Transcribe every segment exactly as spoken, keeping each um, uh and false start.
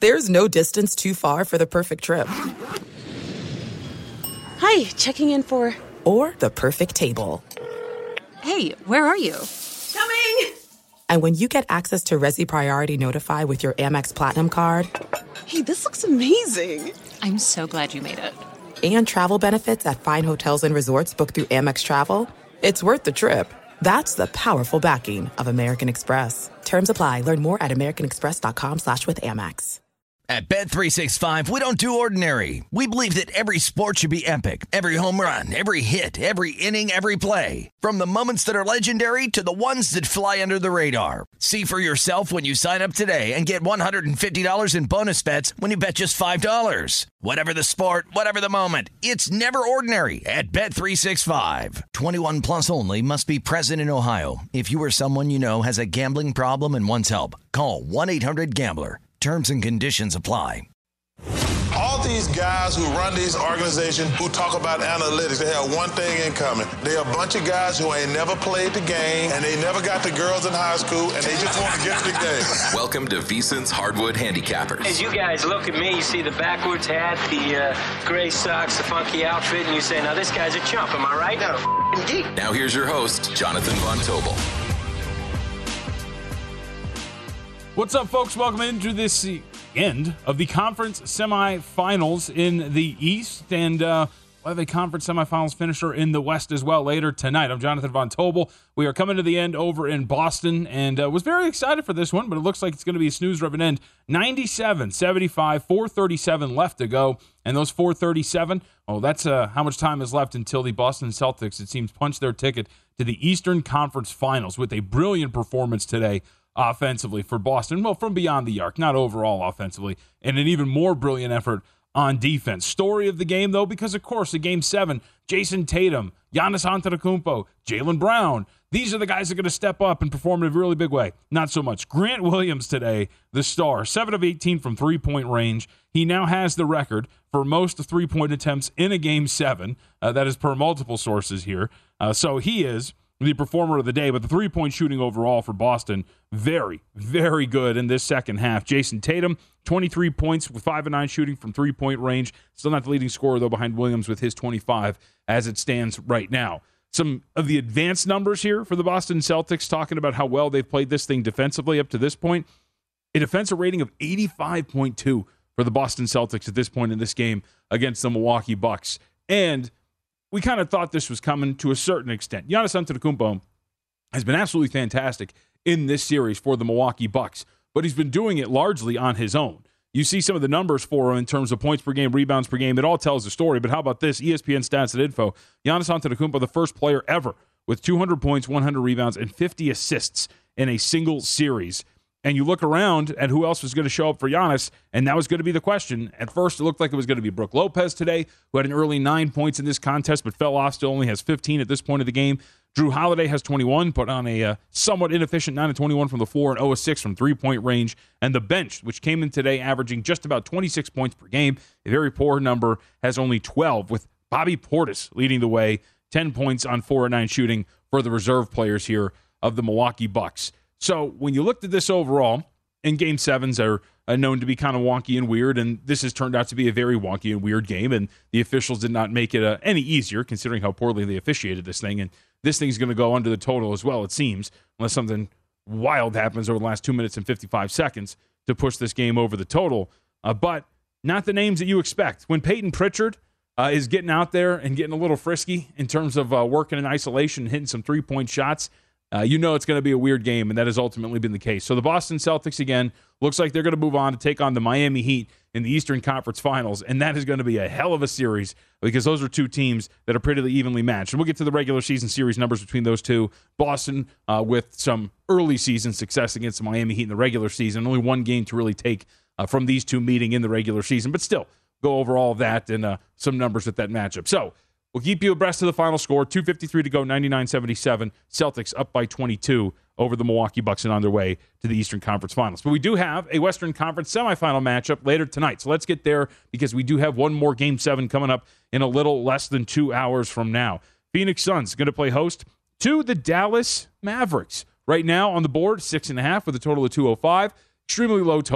There's no distance too far for the perfect trip. Hi, checking in for... Or the perfect table. Hey, where are you? Coming! And when you get access to Resi Priority Notify with your Amex Platinum card... Hey, this looks amazing. I'm so glad you made it. And travel benefits at fine hotels and resorts booked through Amex Travel, it's worth the trip. That's the powerful backing of American Express. Terms apply. Learn more at americanexpress.com slash with Amex. At Bet three sixty-five, we don't do ordinary. We believe that every sport should be epic. Every home run, every hit, every inning, every play. From the moments that are legendary to the ones that fly under the radar. See for yourself when you sign up today and get one hundred fifty dollars in bonus bets when you bet just five dollars. Whatever the sport, whatever the moment, it's never ordinary at Bet three sixty-five. twenty-one plus only. Must be present in Ohio. If you or someone you know has a gambling problem and wants help, call one eight hundred gambler. Terms and conditions apply. All these guys who run these organizations who talk about analytics, they have one thing in common. They're a bunch of guys who ain't never played the game, and they never got the girls in high school, and they just want to get to the game. Welcome to VSiN's Hardwood Handicappers. As you guys look at me, you see the backwards hat, the uh, gray socks, the funky outfit, and you say, now this guy's a chump, am I right? No, f***ing geek. Now here's your host, Jonathan Von Tobel. What's up, folks? Welcome into this end of the conference semifinals in the East, and uh, we'll have a conference semifinals finisher in the West as well later tonight. I'm Jonathan Von Tobel. We are coming to the end over in Boston, and uh, was very excited for this one, but it looks like it's going to be a snoozer of an end. ninety-seven seventy-five, four thirty-seven left to go, and those four thirty-seven, oh, that's uh, how much time is left until the Boston Celtics, it seems, punch their ticket to the Eastern Conference Finals with a brilliant performance today offensively for Boston, well, from beyond the arc, not overall offensively, and an even more brilliant effort on defense. Story of the game, though, because, of course, in Game seven, Jason Tatum, Giannis Antetokounmpo, Jaylen Brown, these are the guys that are going to step up and perform in a really big way. Not so much. Grant Williams today, the star, seven of eighteen from three-point range. He now has the record for most three-point attempts in a Game seven. Uh, that is per multiple sources here. Uh, so he is the performer of the day, but the three-point shooting overall for Boston, very, very good in this second half. Jason Tatum, twenty-three points with five and nine shooting from three-point range. Still not the leading scorer, though, behind Williams with his twenty-five as it stands right now. Some of the advanced numbers here for the Boston Celtics, talking about how well they've played this thing defensively up to this point. A defensive rating of eighty-five point two for the Boston Celtics at this point in this game against the Milwaukee Bucks. And we kind of thought this was coming to a certain extent. Giannis Antetokounmpo has been absolutely fantastic in this series for the Milwaukee Bucks, but he's been doing it largely on his own. You see some of the numbers for him in terms of points per game, rebounds per game. It all tells the story, but how about this? E S P N Stats and Info. Giannis Antetokounmpo, the first player ever with two hundred points, one hundred rebounds, and fifty assists in a single series. And you look around at who else was going to show up for Giannis, and that was going to be the question. At first, it looked like it was going to be Brook Lopez today, who had an early nine points in this contest, but fell off, still only has fifteen at this point of the game. Drew Holiday has twenty-one, put on a uh, somewhat inefficient nine of twenty-one from the floor and zero of six from three-point range. And the bench, which came in today averaging just about twenty-six points per game, a very poor number, has only twelve, with Bobby Portis leading the way, ten points on four of nine shooting for the reserve players here of the Milwaukee Bucks. So when you looked at this overall, and Game sevens are uh, known to be kind of wonky and weird, and this has turned out to be a very wonky and weird game, and the officials did not make it uh, any easier, considering how poorly they officiated this thing, and this thing's going to go under the total as well, it seems, unless something wild happens over the last two minutes and fifty-five seconds to push this game over the total. Uh, but not the names that you expect. When Peyton Pritchard uh, is getting out there and getting a little frisky in terms of uh, working in isolation, hitting some three-point shots, Uh, you know it's going to be a weird game, and that has ultimately been the case. So the Boston Celtics, again, looks like they're going to move on to take on the Miami Heat in the Eastern Conference Finals, and that is going to be a hell of a series because those are two teams that are pretty evenly matched. And we'll get to the regular season series numbers between those two. Boston uh, with some early season success against the Miami Heat in the regular season. Only one game to really take uh, from these two meeting in the regular season, but still go over all of that and uh, some numbers with that matchup. So we'll keep you abreast of the final score. two fifty-three to go, ninety-nine seventy-seven. Celtics up by twenty-two over the Milwaukee Bucks and on their way to the Eastern Conference Finals. But we do have a Western Conference semifinal matchup later tonight. So let's get there because we do have one more Game seven coming up in a little less than two hours from now. Phoenix Suns going to play host to the Dallas Mavericks. Right now on the board, six and a half with a total of two oh five. Extremely low total.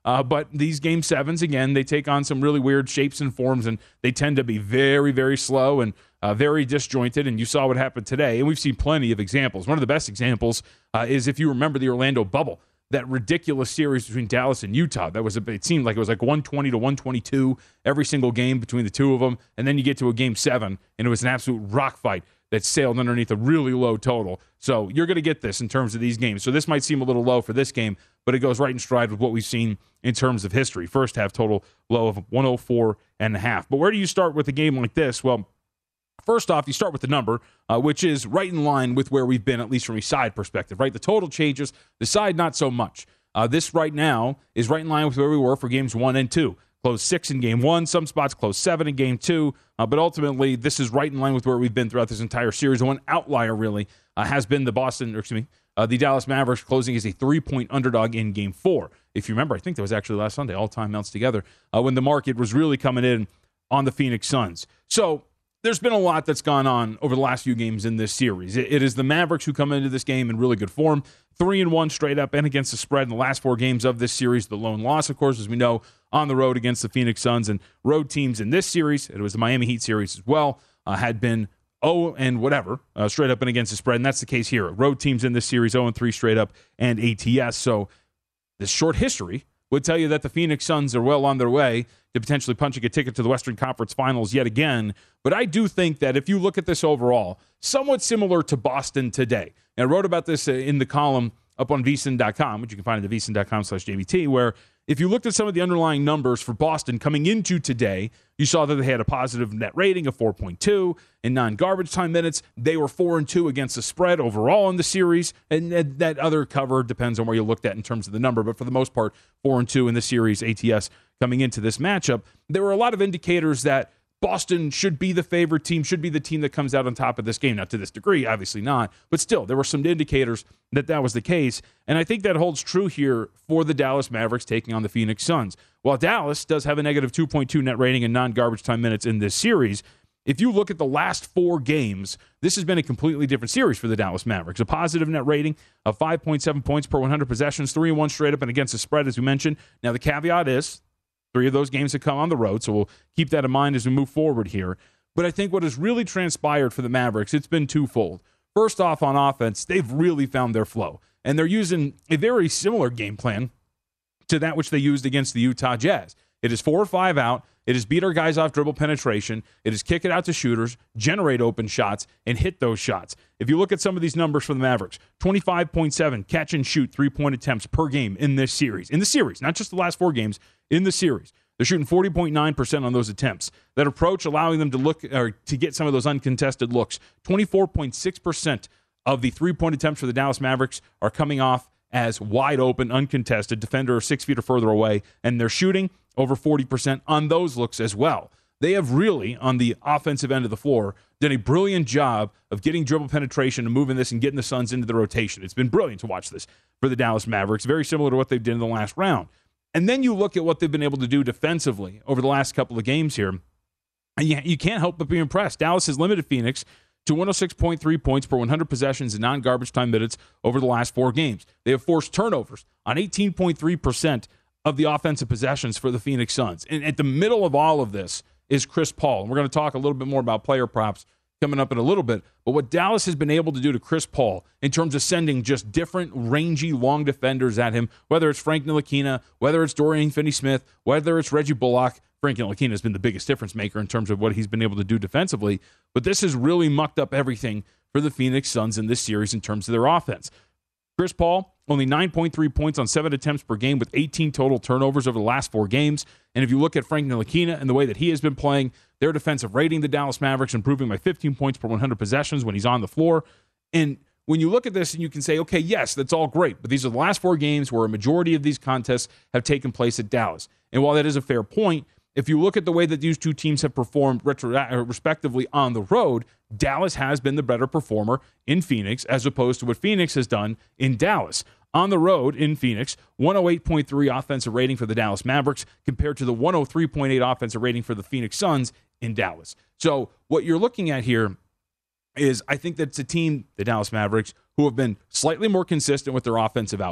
Uh, but these game sevens, again, they take on some really weird shapes and forms, and they tend to be very, very slow and uh, very disjointed. And you saw what happened today, and we've seen plenty of examples. One of the best examples uh, is if you remember the Orlando bubble, that ridiculous series between Dallas and Utah. That was a, it seemed like it was like one twenty to one twenty-two every single game between the two of them, and then you get to a game seven, and it was an absolute rock fight that sailed underneath a really low total. So you're going to get this in terms of these games. So this might seem a little low for this game, but it goes right in stride with what we've seen in terms of history. First half total low of one oh four and a half. But where do you start with a game like this? Well, first off, you start with the number, uh, which is right in line with where we've been, at least from a side perspective, right? The total changes, the side not so much. Uh, this right now is right in line with where we were for games one and two. Closed six in game one, some spots closed seven in game two, uh, but ultimately this is right in line with where we've been throughout this entire series. The one outlier really uh, has been the Boston, or excuse me, uh, the Dallas Mavericks closing as a three-point underdog in game four. If you remember, I think that was actually last Sunday, all-time mounts together, uh, when the market was really coming in on the Phoenix Suns. So there's been a lot that's gone on over the last few games in this series. It, it is the Mavericks who come into this game in really good form, three and one straight up and against the spread in the last four games of this series. The lone loss, of course, as we know, on the road against the Phoenix Suns, and road teams in this series, it was the Miami Heat series as well, uh, had been oh and whatever uh, straight up and against the spread, and that's the case here. Road teams in this series oh and three straight up and A T S. So this short history would tell you that the Phoenix Suns are well on their way to potentially punching a ticket to the Western Conference Finals yet again. But I do think that if you look at this overall, somewhat similar to Boston today. And I wrote about this in the column up on V S I N dot com, which you can find at V S I N dot com slash J V T, where if you looked at some of the underlying numbers for Boston coming into today, you saw that they had a positive net rating of four point two in non-garbage time minutes. They were four and two against the spread overall in the series, and that other cover depends on where you looked at in terms of the number, but for the most part, four and two in the series, A T S coming into this matchup. There were a lot of indicators that Boston should be the favorite team, should be the team that comes out on top of this game. Not to this degree, obviously not, but still, there were some indicators that that was the case, and I think that holds true here for the Dallas Mavericks taking on the Phoenix Suns. While Dallas does have a negative two point two net rating in non-garbage time minutes in this series, if you look at the last four games, this has been a completely different series for the Dallas Mavericks. A positive net rating of five point seven points per one hundred possessions, three and one straight up and against the spread, as we mentioned. Now, the caveat is three of those games have come on the road, so we'll keep that in mind as we move forward here. But I think what has really transpired for the Mavericks, it's been twofold. First off, on offense, they've really found their flow, and they're using a very similar game plan to that which they used against the Utah Jazz. It is four or five out. It is beat our guys off dribble penetration. It is kick it out to shooters, generate open shots, and hit those shots. If you look at some of these numbers for the Mavericks, twenty-five point seven catch and shoot three-point attempts per game in this series. In the series, not just the last four games, in the series. They're shooting forty point nine percent on those attempts. That approach allowing them to look or to get some of those uncontested looks. twenty-four point six percent of the three-point attempts for the Dallas Mavericks are coming off as wide open, uncontested, defender six feet or further away, and they're shooting over forty percent on those looks as well. They have really, on the offensive end of the floor, done a brilliant job of getting dribble penetration and moving this and getting the Suns into the rotation. It's been brilliant to watch this for the Dallas Mavericks, very similar to what they did in the last round. And then you look at what they've been able to do defensively over the last couple of games here, and you, you can't help but be impressed. Dallas has limited Phoenix to one oh six point three points per one hundred possessions in non-garbage time minutes over the last four games. They have forced turnovers on eighteen point three percent of the offensive possessions for the Phoenix Suns. And at the middle of all of this is Chris Paul. And we're going to talk a little bit more about player props coming up in a little bit. But what Dallas has been able to do to Chris Paul in terms of sending just different rangy long defenders at him, whether it's Frank Ntilikina, whether it's Dorian Finney-Smith, whether it's Reggie Bullock. Frank Ntilikina has been the biggest difference maker in terms of what he's been able to do defensively. But this has really mucked up everything for the Phoenix Suns in this series in terms of their offense. Chris Paul, only nine point three points on seven attempts per game with eighteen total turnovers over the last four games. And if you look at Frank Ntilikina and the way that he has been playing, their defensive rating, the Dallas Mavericks, improving by fifteen points per one hundred possessions when he's on the floor. And when you look at this and you can say, okay, yes, that's all great, but these are the last four games where a majority of these contests have taken place at Dallas. And while that is a fair point, if you look at the way that these two teams have performed retro- respectively on the road, Dallas has been the better performer in Phoenix as opposed to what Phoenix has done in Dallas. On the road in Phoenix, one oh eight point three offensive rating for the Dallas Mavericks compared to the one oh three point eight offensive rating for the Phoenix Suns in Dallas. So what you're looking at here is I think that it's a team, the Dallas Mavericks, who have been slightly more consistent with their offensive output.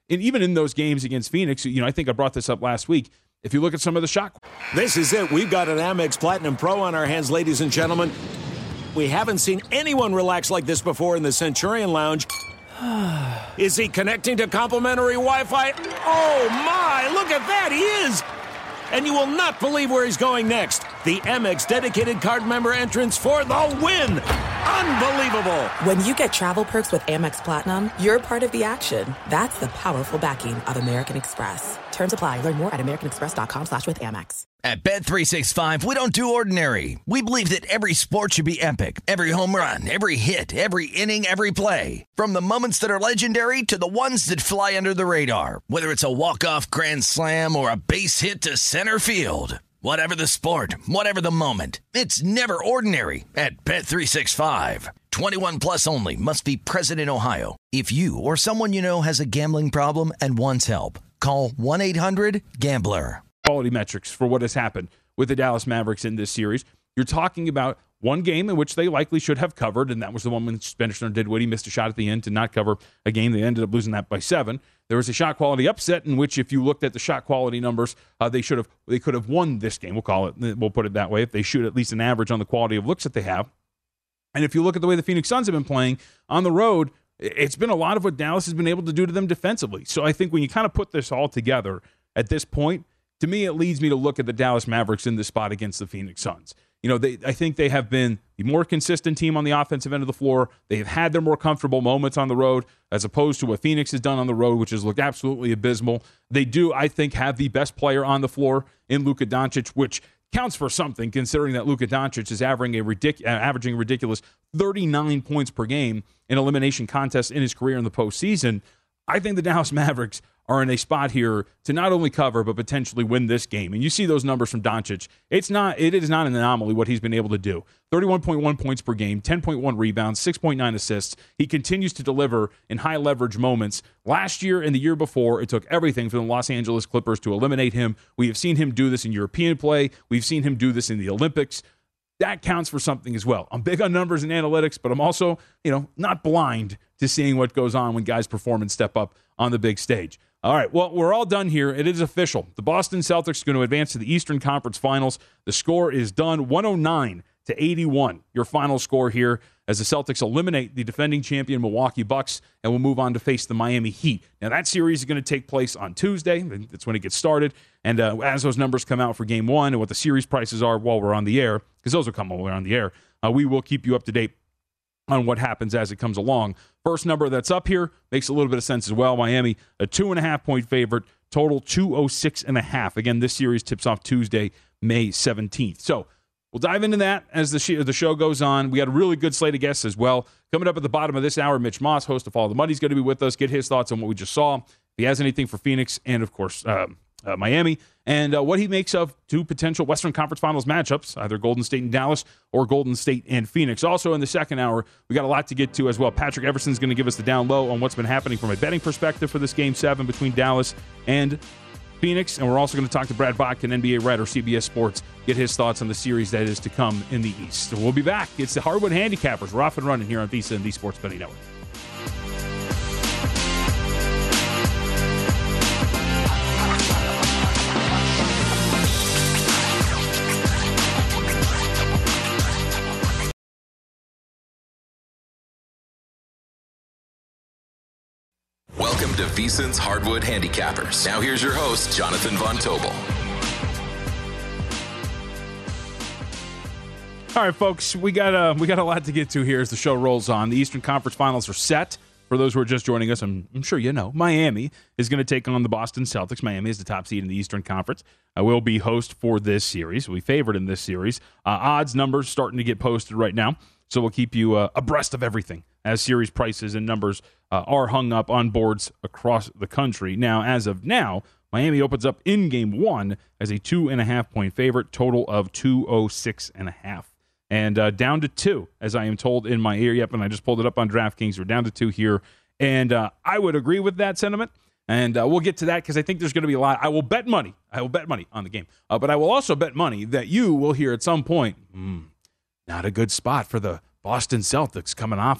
and even in those games against Phoenix, you know, I think I brought this up last week. If you look at some of the shot. This is it. We've got an Amex Platinum Pro on our hands, ladies and gentlemen. We haven't seen anyone relax like this before in the Centurion Lounge. Is he connecting to complimentary Wi-Fi? Oh, my. Look at that. He is. And you will not believe where he's going next. The Amex dedicated card member entrance for the win. Unbelievable. When you get travel perks with Amex Platinum, you're part of the action. That's the powerful backing of American Express. Terms apply. Learn more at americanexpress.com slash with Amex. At Bet three sixty-five, we don't do ordinary. We believe that every sport should be epic. Every home run, every hit, every inning, every play. From the moments that are legendary to the ones that fly under the radar. Whether it's a walk-off grand slam or a base hit to center field. Whatever the sport, whatever the moment, it's never ordinary at Bet three sixty-five. twenty-one plus only. Must be present in Ohio. If you or someone you know has a gambling problem and wants help, call one eight hundred gambler. Quality metrics for what has happened with the Dallas Mavericks in this series. You're talking about one game in which they likely should have covered, and that was the one when Spencer Dinwiddie missed a shot at the end to not cover a game. They ended up losing that by seven. There was a shot quality upset in which, if you looked at the shot quality numbers, uh, they should have they could have won this game. We'll call it. We'll put it that way. If they shoot at least an average on the quality of looks that they have, and if you look at the way the Phoenix Suns have been playing on the road, it's been a lot of what Dallas has been able to do to them defensively. So I think when you kind of put this all together at this point, to me, it leads me to look at the Dallas Mavericks in this spot against the Phoenix Suns. You know, they I think they have been the more consistent team on the offensive end of the floor. They have had their more comfortable moments on the road as opposed to what Phoenix has done on the road, which has looked absolutely abysmal. They do, I think, have the best player on the floor in Luka Doncic, which counts for something considering that Luka Doncic is averaging a, ridic- averaging a ridiculous thirty-nine points per game in elimination contests in his career in the postseason. I think the Dallas Mavericks are in a spot here to not only cover but potentially win this game. And you see those numbers from Doncic. It's not it is not an anomaly what he's been able to do. thirty-one point one points per game, ten point one rebounds, six point nine assists. He continues to deliver in high leverage moments. Last year and the year before, it took everything for the Los Angeles Clippers to eliminate him. We have seen him do this in European play. We've seen him do this in the Olympics. That counts for something as well. I'm big on numbers and analytics, but I'm also, you know, not blind to seeing what goes on when guys perform and step up on the big stage. All right, well, we're all done here. It is official. The Boston Celtics are going to advance to the Eastern Conference Finals. The score is done, one oh nine to eighty-one. Your final score here as the Celtics eliminate the defending champion Milwaukee Bucks and will move on to face the Miami Heat. Now, that series is going to take place on Tuesday. That's when it gets started. And uh, as those numbers come out for game one and what the series prices are while we're on the air, because those will come while we're on the air, uh, we will keep you up to date on what happens as it comes along. First number that's up here makes a little bit of sense as well. Miami, a two and a half point favorite, total two oh six and a half. Again, this series tips off Tuesday, May seventeenth. So we'll dive into that as the, sh- the show goes on. We got a really good slate of guests as well. Coming up at the bottom of this hour, Mitch Moss, host of Follow the Money, is going to be with us, get his thoughts on what we just saw. If he has anything for Phoenix and, of course, um, Uh, Miami, and uh, what he makes of two potential Western Conference Finals matchups, either Golden State and Dallas or Golden State and Phoenix. Also in the second hour, we got a lot to get to as well. Patrick Everson's going to give us the down low on what's been happening from a betting perspective for this Game seven between Dallas and Phoenix, and we're also going to talk to Brad Botkin, N B A writer, C B S Sports, get his thoughts on the series that is to come in the East. So we'll be back. It's the Hardwood Handicappers. We're off and running here on VSiN and the Sports Betting Network. Welcome to VSiN's Hardwood Handicappers. Now here's your host, Jonathan Von Tobel. All right, folks, we got uh, we got a lot to get to here as the show rolls on. The Eastern Conference Finals are set. For those who are just joining us, I'm, I'm sure you know, Miami is going to take on the Boston Celtics. Miami is the top seed in the Eastern Conference. I will be host for this series. We favored in this series. Uh, odds numbers starting to get posted right now, so we'll keep you uh, abreast of everything as series prices and numbers uh, are hung up on boards across the country. Now, as of now, Miami opens up in game one as a two and a half point favorite, total of two oh six and a half. And uh, down to two, as I am told in my ear. Yep, and I just pulled it up on DraftKings. We're down to two here. And uh, I would agree with that sentiment. And uh, we'll get to that because I think there's going to be a lot. I will bet money. I will bet money on the game. Uh, but I will also bet money that you will hear at some point, mm, not a good spot for the Boston Celtics coming off of a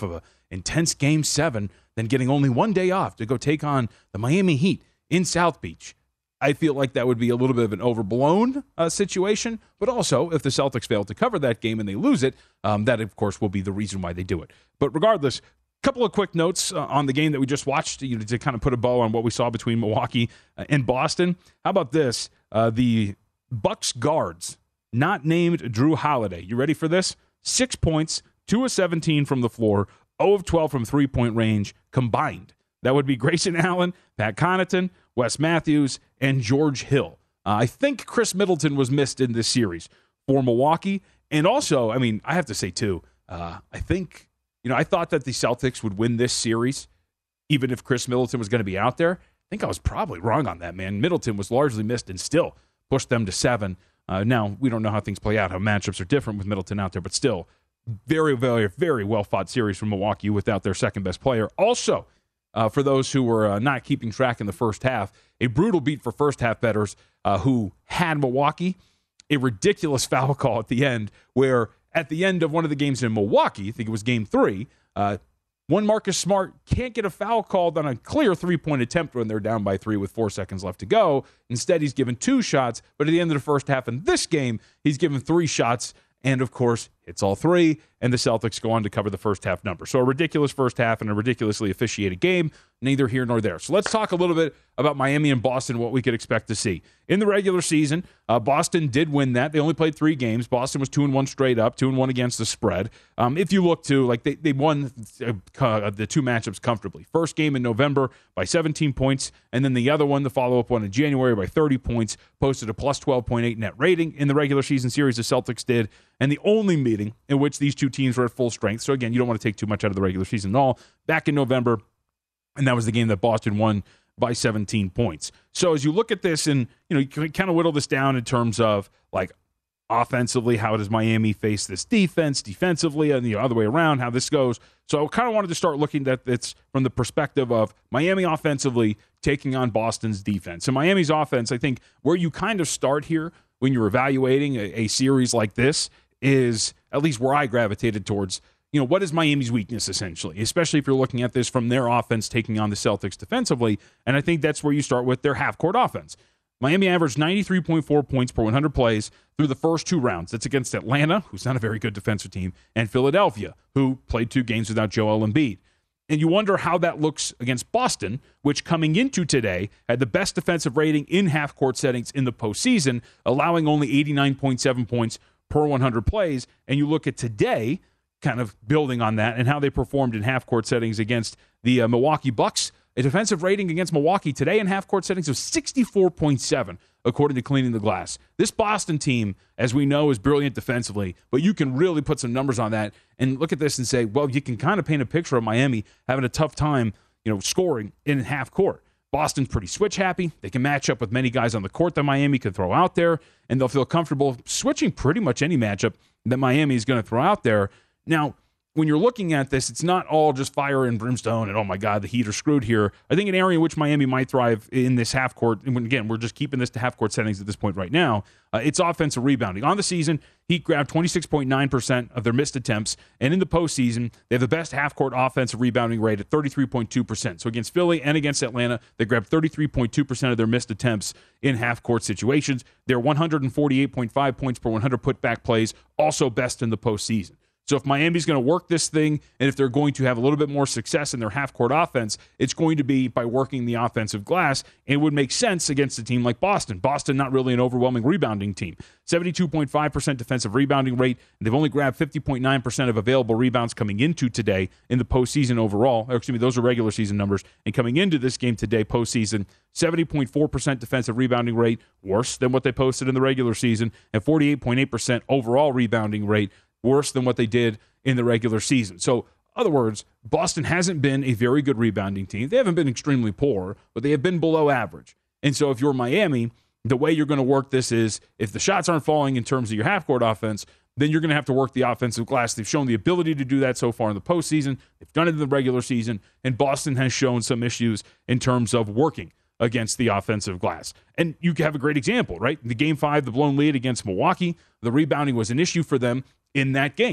intense game seven, then getting only one day off to go take on the Miami Heat in South Beach. I feel like that would be a little bit of an overblown uh, situation, but also if the Celtics fail to cover that game and they lose it, um, that, of course, will be the reason why they do it. But regardless, a couple of quick notes uh, on the game that we just watched, you know, to kind of put a bow on what we saw between Milwaukee uh, and Boston. How about this? Uh, the Bucks guards, not named Drew Holiday. You ready for this? Six points, two of seventeen from the floor, zero of twelve from three-point range combined. That would be Grayson Allen, Pat Connaughton, Wes Matthews, and George Hill. Uh, I think Chris Middleton was missed in this series for Milwaukee. And also, I mean, I have to say, too, uh, I think, you know, I thought that the Celtics would win this series, even if Chris Middleton was going to be out there. I think I was probably wrong on that, man. Middleton was largely missed and still pushed them to seven. Uh, now, we don't know how things play out, how matchups are different with Middleton out there, but still, very, very, very well-fought series from Milwaukee without their second-best player. Also, Uh, for those who were uh, not keeping track in the first half, a brutal beat for first-half bettors uh, who had Milwaukee. A ridiculous foul call at the end where at the end of one of the games in Milwaukee, I think it was game three, uh, one Marcus Smart can't get a foul called on a clear three-point attempt when they're down by three with four seconds left to go. Instead, he's given two shots, but at the end of the first half in this game, he's given three shots, and, of course, hits all three, and the Celtics go on to cover the first half number. So a ridiculous first half and a ridiculously officiated game, neither here nor there. So let's talk a little bit about Miami and Boston, what we could expect to see. In the regular season, uh, Boston did win that. They only played three games. Boston was two and one straight up, two and one against the spread. Um, if you look to, like, they, they won uh, the two matchups comfortably. First game in November by seventeen points, and then the other one, the follow-up one in January by thirty points, posted a plus twelve point eight net rating in the regular season series the Celtics did, and the only meeting in which these two teams were at full strength. So, again, you don't want to take too much out of the regular season at all. Back in November, and that was the game that Boston won by seventeen points. So as you look at this and, you know, you can kind of whittle this down in terms of, like, offensively, how does Miami face this defense, defensively, and the other way around, how this goes. So I kind of wanted to start looking at this from the perspective of Miami offensively taking on Boston's defense. And Miami's offense, I think, where you kind of start here when you're evaluating a, a series like this is at least where I gravitated towards, you know, what is Miami's weakness, essentially, especially if you're looking at this from their offense taking on the Celtics defensively. And I think that's where you start with their half-court offense. Miami averaged ninety-three point four points per one hundred plays through the first two rounds. That's against Atlanta, who's not a very good defensive team, and Philadelphia, who played two games without Joel Embiid. And you wonder how that looks against Boston, which coming into today had the best defensive rating in half-court settings in the postseason, allowing only eighty-nine point seven points per one hundred plays. And you look at today, kind of building on that, and how they performed in half-court settings against the uh, Milwaukee Bucks. A defensive rating against Milwaukee today in half-court settings of sixty-four point seven, according to Cleaning the Glass. This Boston team, as we know, is brilliant defensively, but you can really put some numbers on that and look at this and say, well, you can kind of paint a picture of Miami having a tough time, you know, scoring in half-court. Boston's pretty switch-happy. They can match up with many guys on the court that Miami can throw out there, and they'll feel comfortable switching pretty much any matchup that Miami is going to throw out there. Now, when you're looking at this, it's not all just fire and brimstone and, oh, my God, the Heat are screwed here. I think an area in which Miami might thrive in this half-court, and again, we're just keeping this to half-court settings at this point right now, uh, it's offensive rebounding. On the season, Heat grabbed twenty-six point nine percent of their missed attempts, and in the postseason, they have the best half-court offensive rebounding rate at thirty-three point two percent. So against Philly and against Atlanta, they grabbed thirty-three point two percent of their missed attempts in half-court situations. They're one hundred forty-eight point five points per one hundred putback plays, also best in the postseason. So if Miami's going to work this thing, and if they're going to have a little bit more success in their half-court offense, it's going to be by working the offensive glass, and it would make sense against a team like Boston. Boston, not really an overwhelming rebounding team. seventy-two point five percent defensive rebounding rate, and they've only grabbed fifty point nine percent of available rebounds coming into today in the postseason overall. Or excuse me, those are regular season numbers. And coming into this game today, postseason, seventy point four percent defensive rebounding rate, worse than what they posted in the regular season, and forty-eight point eight percent overall rebounding rate, worse than what they did in the regular season. So, in other words, Boston hasn't been a very good rebounding team. They haven't been extremely poor, but they have been below average. And so if you're Miami, the way you're going to work this is if the shots aren't falling in terms of your half-court offense, then you're going to have to work the offensive glass. They've shown the ability to do that so far in the postseason. They've done it in the regular season, and Boston has shown some issues in terms of working against the offensive glass. And you have a great example, right? The game five, the blown lead against Milwaukee, the rebounding was an issue for them in that game.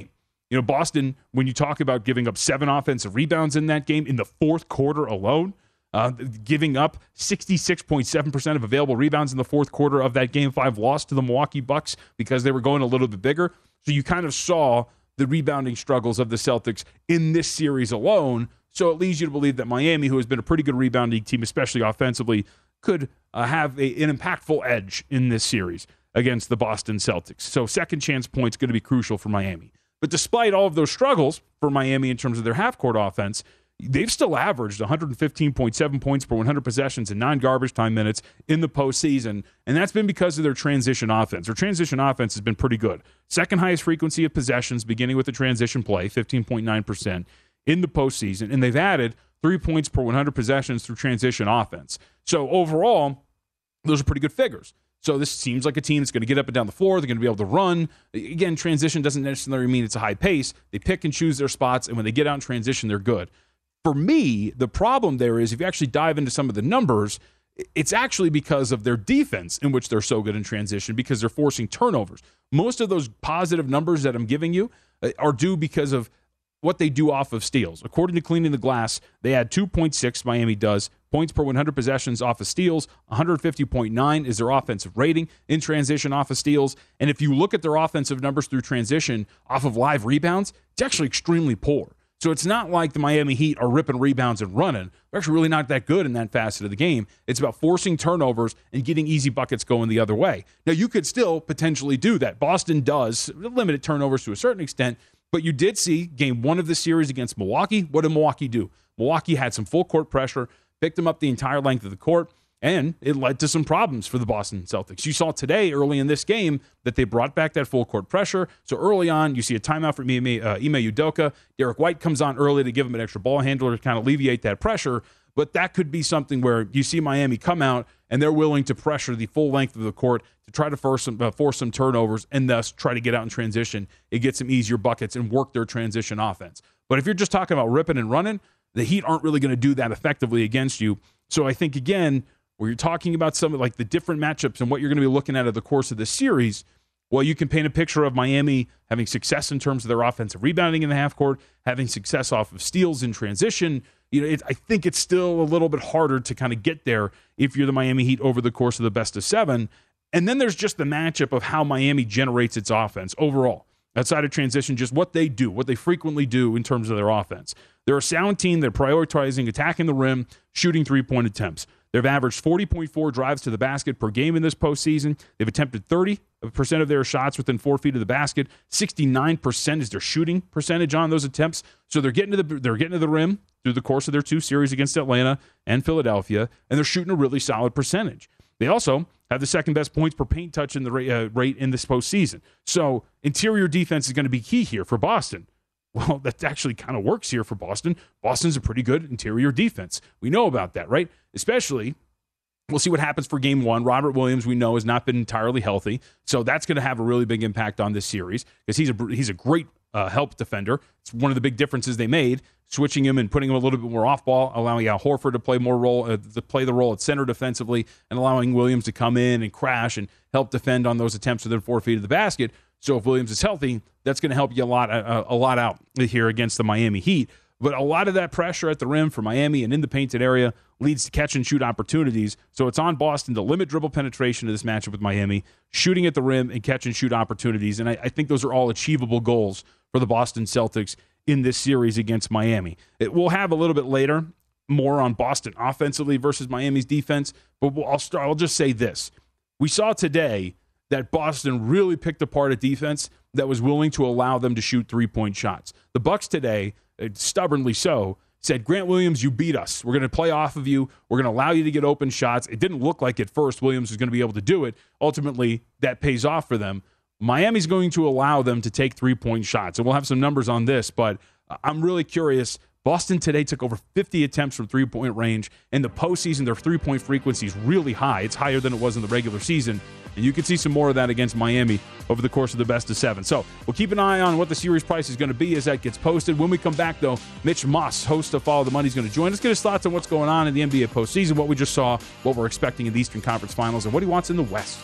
You know, Boston, when you talk about giving up seven offensive rebounds in that game in the fourth quarter alone, uh, giving up sixty-six point seven percent of available rebounds in the fourth quarter of that Game five loss to the Milwaukee Bucks because they were going a little bit bigger. So you kind of saw the rebounding struggles of the Celtics in this series alone. So it leads you to believe that Miami, who has been a pretty good rebounding team, especially offensively, could uh, have a, an impactful edge in this series against the Boston Celtics. So second chance points going to be crucial for Miami. But despite all of those struggles for Miami in terms of their half-court offense, they've still averaged one fifteen point seven points per one hundred possessions in non-garbage time minutes in the postseason, and that's been because of their transition offense. Their transition offense has been pretty good. Second highest frequency of possessions beginning with the transition play, fifteen point nine percent in the postseason, and they've added three points per one hundred possessions through transition offense. So overall, those are pretty good figures. So this seems like a team that's going to get up and down the floor. They're going to be able to run. Again, transition doesn't necessarily mean it's a high pace. They pick and choose their spots, and when they get out in transition, they're good. For me, the problem there is if you actually dive into some of the numbers, it's actually because of their defense in which they're so good in transition because they're forcing turnovers. Most of those positive numbers that I'm giving you are due because of what they do off of steals. According to Cleaning the Glass, they had two point six, Miami does, points per one hundred possessions off of steals. one fifty point nine is their offensive rating in transition off of steals. And if you look at their offensive numbers through transition off of live rebounds, it's actually extremely poor. So it's not like the Miami Heat are ripping rebounds and running. They're actually really not that good in that facet of the game. It's about forcing turnovers and getting easy buckets going the other way. Now, you could still potentially do that. Boston does, limited turnovers to a certain extent, but you did see game one of the series against Milwaukee. What did Milwaukee do? Milwaukee had some full court pressure, picked them up the entire length of the court, and it led to some problems for the Boston Celtics. You saw today, early in this game, that they brought back that full court pressure. So early on, you see a timeout for Ime, uh, Ime Udoka. Derek White comes on early to give him an extra ball handler to kind of alleviate that pressure. But that could be something where you see Miami come out and they're willing to pressure the full length of the court to try to force some, uh, force some turnovers and thus try to get out in transition and get some easier buckets and work their transition offense. But if you're just talking about ripping and running, the Heat aren't really going to do that effectively against you. So I think, again, where you're talking about some of like the different matchups and what you're going to be looking at over the course of this series, well, you can paint a picture of Miami having success in terms of their offensive rebounding in the half court, having success off of steals in transition. You know, it, I think it's still a little bit harder to kind of get there if you're the Miami Heat over the course of the best of seven. And then there's just the matchup of how Miami generates its offense overall. Outside of transition, just what they do, what they frequently do in terms of their offense. They're a sound team. They're prioritizing attacking the rim, shooting three-point attempts. They've averaged forty point four drives to the basket per game in this postseason. They've attempted thirty percent of their shots within four feet of the basket. sixty-nine percent is their shooting percentage on those attempts. So they're getting to the they're getting to the rim through the course of their two series against Atlanta and Philadelphia, and they're shooting a really solid percentage. They also have the second best points per paint touch in the rate, uh, rate in this postseason. So interior defense is going to be key here for Boston. Well, that actually kind of works here for Boston. Boston's a pretty good interior defense. We know about that, right? Especially, we'll see what happens for game one. Robert Williams, we know, has not been entirely healthy. So that's going to have a really big impact on this series because he's a, he's a great uh, help defender. It's one of the big differences they made, switching him and putting him a little bit more off ball, allowing Al Horford to play more role, uh, to play the role at center defensively, and allowing Williams to come in and crash and help defend on those attempts within four feet of the basket. So if Williams is healthy, that's going to help you a lot, a, a lot out here against the Miami Heat. But a lot of that pressure at the rim for Miami and in the painted area leads to catch and shoot opportunities. So it's on Boston to limit dribble penetration to this matchup with Miami, shooting at the rim and catch and shoot opportunities. And I, I think those are all achievable goals for the Boston Celtics in this series against Miami. It will have a little bit later more on Boston offensively versus Miami's defense. But we'll, I'll start. I'll just say this: we saw today that Boston really picked apart a defense that was willing to allow them to shoot three-point shots. The Bucks today, stubbornly so, said, Grant Williams, you beat us. We're going to play off of you. We're going to allow you to get open shots. It didn't look like at first Williams was going to be able to do it. Ultimately, that pays off for them. Miami's going to allow them to take three-point shots. And we'll have some numbers on this, but I'm really curious. Boston today took over fifty attempts from three-point range. In the postseason, their three-point frequency is really high. It's higher than it was in the regular season. And you can see some more of that against Miami over the course of the best of seven. So we'll keep an eye on what the series price is going to be as that gets posted. When we come back, though, Mitch Moss, host of Follow the Money, is going to join us, get his thoughts on what's going on in the N B A postseason, what we just saw, what we're expecting in the Eastern Conference Finals, and what he wants in the West.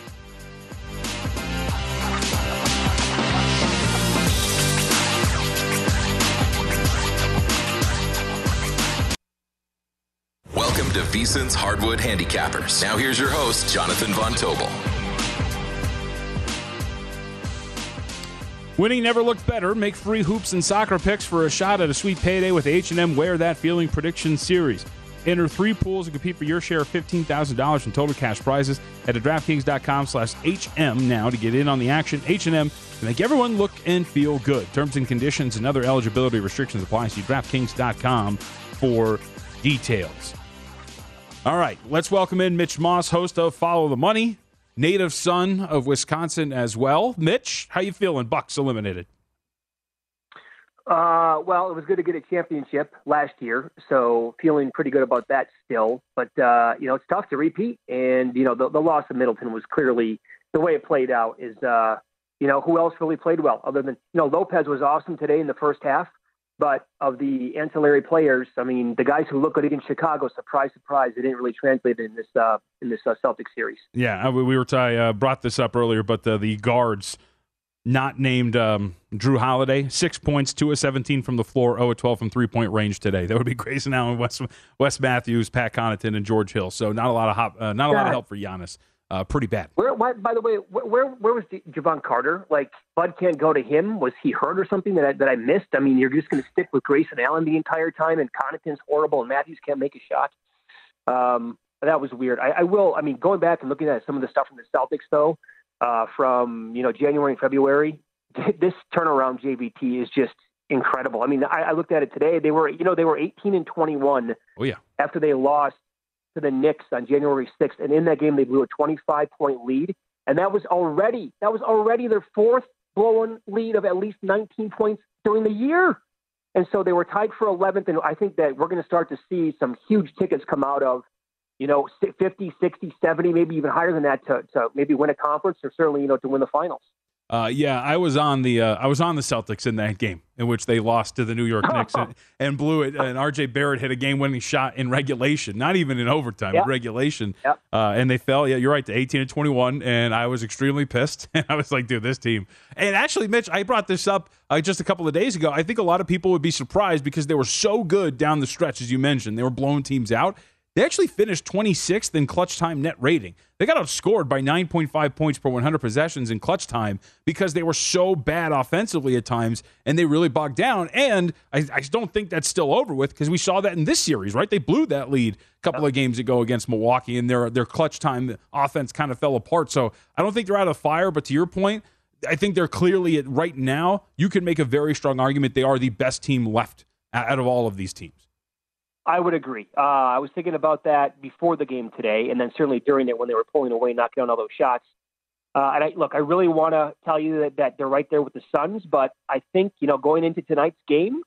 VSiN's Hardwood Handicappers. Now here's your host, Jonathan Von Tobel. Winning never looked better. Make free hoops and soccer picks for a shot at a sweet payday with H and M Wear That Feeling Prediction Series. Enter three pools and compete for your share of fifteen thousand dollars in total cash prizes. Head to DraftKings.com slash HM now to get in on the action. H and M to make everyone look and feel good. Terms and conditions and other eligibility restrictions apply. See DraftKings dot com for details. All right, let's welcome in Mitch Moss, host of Follow the Money, native son of Wisconsin as well. Mitch, how you feeling? Bucks eliminated. Uh, well, it was good to get a championship last year, so feeling pretty good about that still. But, uh, you know, it's tough to repeat. And, you know, the, the loss of Middleton was clearly the way it played out is, uh, you know, who else really played well other than, you know, Lopez was awesome today in the first half. But of the ancillary players, I mean, the guys who look good against Chicago, surprise, surprise, they didn't really translate in this uh, in this uh, Celtics series. Yeah, we were t- I uh, brought this up earlier, but the, the guards not named um, Drew Holiday, six points, two of seventeen from the floor, zero of twelve from three-point range today. That would be Grayson Allen, Wes, Wes Matthews, Pat Connaughton, and George Hill. So not a lot of hop, uh, not a lot of help for Giannis. Uh, pretty bad. Where, why, by the way, where where was Javon Carter? Like, Bud can't go to him. Was he hurt or something that I, that I missed? I mean, you're just going to stick with Grayson Allen the entire time, and Connaughton's horrible, and Matthews can't make a shot. Um, that was weird. I, I will. I mean, going back and looking at some of the stuff from the Celtics, though, uh, from you know January and February, this turnaround J V T is just incredible. I mean, I, I looked at it today. They were, you know, they were eighteen and twenty-one. Oh yeah. After they lost to the Knicks on January sixth, and in that game they blew a twenty-five point lead, and that was already that was already their fourth blown lead of at least nineteen points during the year, and so they were tied for eleventh. And I think that we're going to start to see some huge tickets come out of, you know, fifty, sixty, seventy, maybe even higher than that to, to maybe win a conference or certainly you know to win the finals. Uh, yeah, I was on the uh, I was on the Celtics in that game in which they lost to the New York Knicks and, and blew it. And R J Barrett hit a game-winning shot in regulation, not even in overtime, yep. in regulation. Yep. Uh, and they fell. Yeah, you're right, to eighteen and twenty-one. And I was extremely pissed. And I was like, dude, this team. And actually, Mitch, I brought this up uh, just a couple of days ago. I think a lot of people would be surprised because they were so good down the stretch, as you mentioned. They were blowing teams out. They actually finished twenty-sixth in clutch time net rating. They got outscored by nine point five points per one hundred possessions in clutch time because they were so bad offensively at times, and they really bogged down. And I, I don't think that's still over with because we saw that in this series, right? They blew that lead a couple of games ago against Milwaukee, and their their clutch time offense kind of fell apart. So I don't think they're out of fire, but to your point, I think they're clearly, right now, you can make a very strong argument they are the best team left out of all of these teams. I would agree. Uh, I was thinking about that before the game today, and then certainly during it when they were pulling away, knocking down all those shots. Uh, and I, look, I really want to tell you that, that they're right there with the Suns, but I think, you know, going into tonight's game,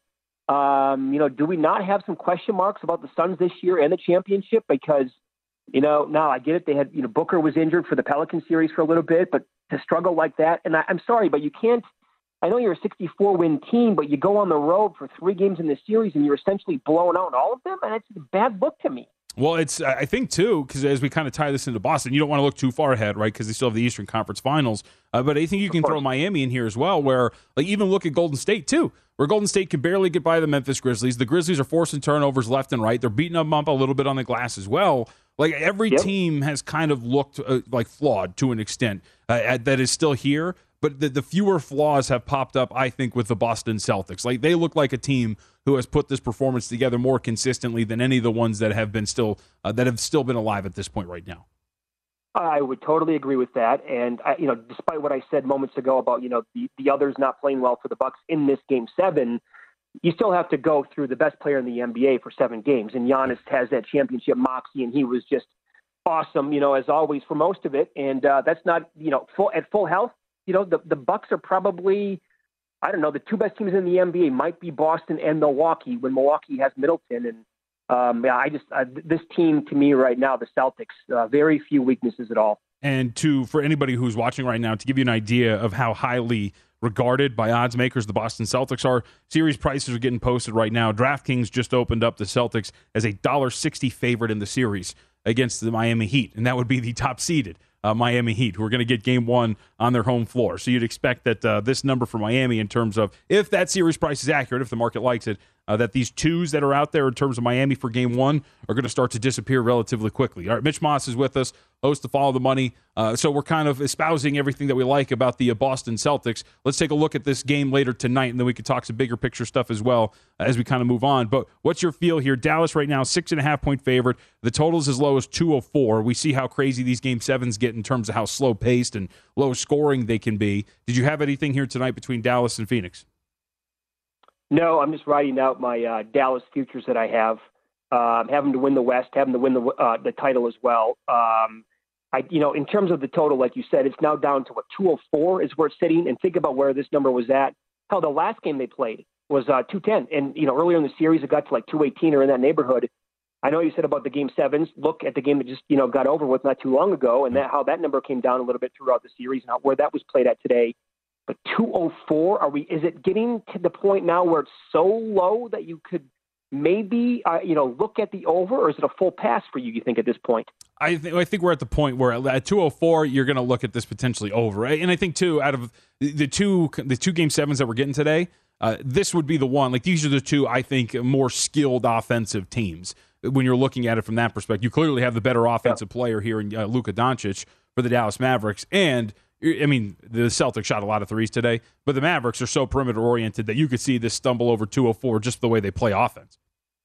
um, you know, do we not have some question marks about the Suns this year and the championship? Because, you know, now I get it. They had, you know, Booker was injured for the Pelican series for a little bit, but to struggle like that, and I, I'm sorry, but you can't. I know you're a sixty-four win team, but you go on the road for three games in this series and you're essentially blowing out all of them, and it's a bad look to me. Well, it's I think, too, because as we kind of tie this into Boston, you don't want to look too far ahead, right, because they still have the Eastern Conference Finals. Uh, but I think you can throw Miami in here as well, where, like, even look at Golden State, too, where Golden State can barely get by the Memphis Grizzlies. The Grizzlies are forcing turnovers left and right. They're beating them up a little bit on the glass as well. Like, every yep. team has kind of looked, uh, like, flawed to an extent uh, that is still here. But the, the fewer flaws have popped up, I think, with the Boston Celtics. Like, they look like a team who has put this performance together more consistently than any of the ones that have been still uh, that have still been alive at this point right now. I would totally agree with that. And, I, you know, despite what I said moments ago about, you know, the, the others not playing well for the Bucks in this game seven, you still have to go through the best player in the N B A for seven games. And Giannis has that championship moxie, and he was just awesome, you know, as always for most of it. And uh, that's not, you know, full, at full health. You know, the, the Bucks are probably, I don't know, the two best teams in the N B A might be Boston and Milwaukee when Milwaukee has Middleton. And um, yeah, I just, uh, this team to me right now, the Celtics, uh, very few weaknesses at all. And to, for anybody who's watching right now, to give you an idea of how highly regarded by odds makers the Boston Celtics are, series prices are getting posted right now. DraftKings just opened up the Celtics as a one dollar sixty favorite in the series against the Miami Heat, and that would be the top seeded Uh, Miami Heat, who are going to get game one on their home floor. So you'd expect that uh, this number for Miami in terms of, if that series price is accurate, if the market likes it, uh, that these twos that are out there in terms of Miami for game one are going to start to disappear relatively quickly. All right, Mitch Moss is with us, host of Follow the Money. Uh, so we're kind of espousing everything that we like about the uh, Boston Celtics. Let's take a look at this game later tonight, and then we can talk some bigger picture stuff as well uh, as we kind of move on. But what's your feel here? Dallas right now, six and a half point favorite. The total's as low as two oh four. We see how crazy these game sevens get in terms of how slow paced and low scoring they can be. Did you have anything here tonight between Dallas and Phoenix? No, I'm just writing out my uh, Dallas futures that I have. Um, having to win the West, having to win the uh, the title as well. Um, I, you know, in terms of the total, like you said, it's now down to what two oh four is where it's sitting. And think about where this number was at. Hell, the last game they played was uh, two ten, and you know, earlier in the series it got to like two eighteen or in that neighborhood. I know you said about the game sevens. Look at the game that just you know got over with not too long ago, and that how that number came down a little bit throughout the series, and how, where that was played at today. But two oh four, are we? Is it getting to the point now where it's so low that you could maybe uh, you know look at the over, or is it a full pass for you? You think at this point? I think I think we're at the point where at two oh four you're going to look at this potentially over, and I think too out of the two the two game sevens that we're getting today, uh, this would be the one. Like these are the two I think more skilled offensive teams. When you're looking at it from that perspective, you clearly have the better offensive yeah. player here in uh, Luka Doncic for the Dallas Mavericks, and I mean, the Celtics shot a lot of threes today, but the Mavericks are so perimeter-oriented that you could see this stumble over two oh four just the way they play offense.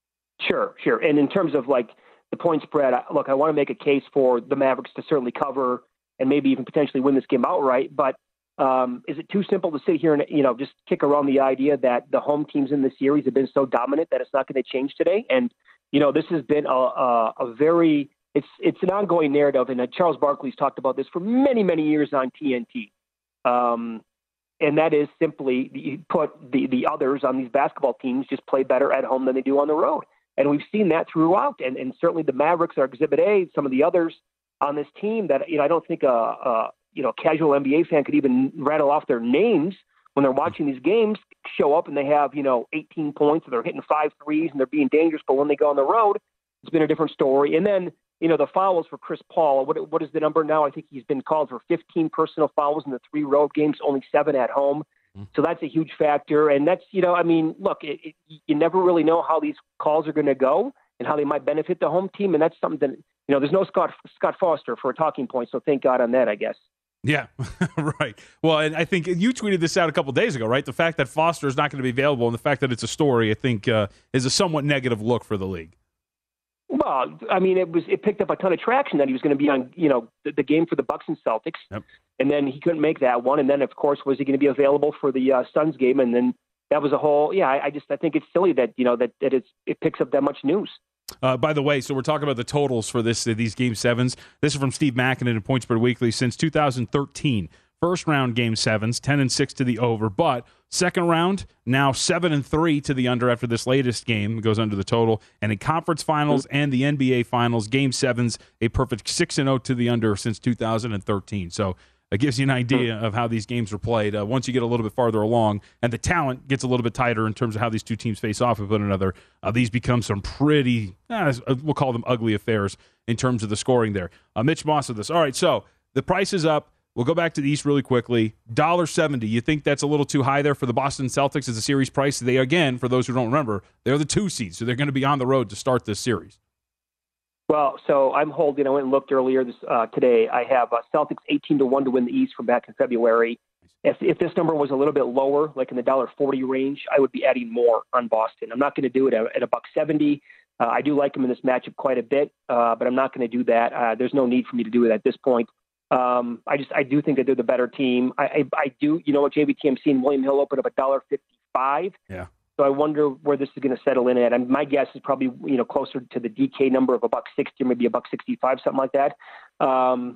Sure, sure. And in terms of, like, the point spread, look, I want to make a case for the Mavericks to certainly cover and maybe even potentially win this game outright, but um, is it too simple to sit here and, you know, just kick around the idea that the home teams in the series have been so dominant that it's not going to change today? And, you know, this has been a, a, a very... It's it's an ongoing narrative, and uh, Charles Barkley's talked about this for many, many years on T N T. Um, and that is simply you put the, the others on these basketball teams just play better at home than they do on the road. And we've seen that throughout. And, and certainly the Mavericks are Exhibit A, some of the others on this team that, you know, I don't think a, a you know, casual N B A fan could even rattle off their names when they're watching these games, show up and they have, you know, eighteen points, or they're hitting five threes and they're being dangerous. But when they go on the road, it's been a different story. And then, you know, the fouls for Chris Paul, what what is the number now? I think he's been called for fifteen personal fouls in the three road games, only seven at home. Mm-hmm. So that's a huge factor. And that's, you know, I mean, look, it, it, you never really know how these calls are going to go and how they might benefit the home team. And that's something that, you know, there's no Scott Scott Foster for a talking point. So thank God on that, I guess. Yeah, right. Well, and I think you tweeted this out a couple of days ago, right? The fact that Foster is not going to be available and the fact that it's a story, I think, uh, is a somewhat negative look for the league. Well, I mean, it was it picked up a ton of traction that he was going to be on, you know, the, the game for the Bucks and Celtics, yep. And then he couldn't make that one, and then of course was he going to be available for the uh, Suns game, and then that was a whole. Yeah, I, I just I think it's silly that you know that, that it's it picks up that much news. Uh, by the way, so we're talking about the totals for this uh, these game sevens. This is from Steve Mackinnon at Point Spread Weekly. Since two thousand thirteen, first round game sevens, ten and six to the over, but second round now seven and three to the under after this latest game goes under the total, and in conference finals and the N B A finals, game sevens a perfect six and zero to the under since two thousand thirteen. So it gives you an idea of how these games are played. Uh, once you get a little bit farther along, and the talent gets a little bit tighter in terms of how these two teams face off with one another, uh, these become some pretty, uh, we'll call them ugly affairs in terms of the scoring there. Uh, Mitch Moss with this. All right, so the price is up. We'll go back to the East really quickly. one dollar seventy. You think that's a little too high there for the Boston Celtics as a series price? They, again, for those who don't remember, they're the two seeds, so they're going to be on the road to start this series. Well, so I'm holding. I went and looked earlier this uh, today. I have uh, Celtics eighteen to one to win the East from back in February. If if this number was a little bit lower, like in the one dollar forty range, I would be adding more on Boston. I'm not going to do it at, at a buck seventy. Uh, I do like them in this matchup quite a bit, uh, but I'm not going to do that. Uh, there's no need for me to do it at this point. Um, I just I do think that they're the better team. I I, I do. You know what, J V T, I'm seeing William Hill open up one dollar fifty-five. Yeah. So I wonder where this is going to settle in at. And my guess is probably, you know, closer to the D K number of a buck sixty or maybe a buck sixty-five, something like that. Um,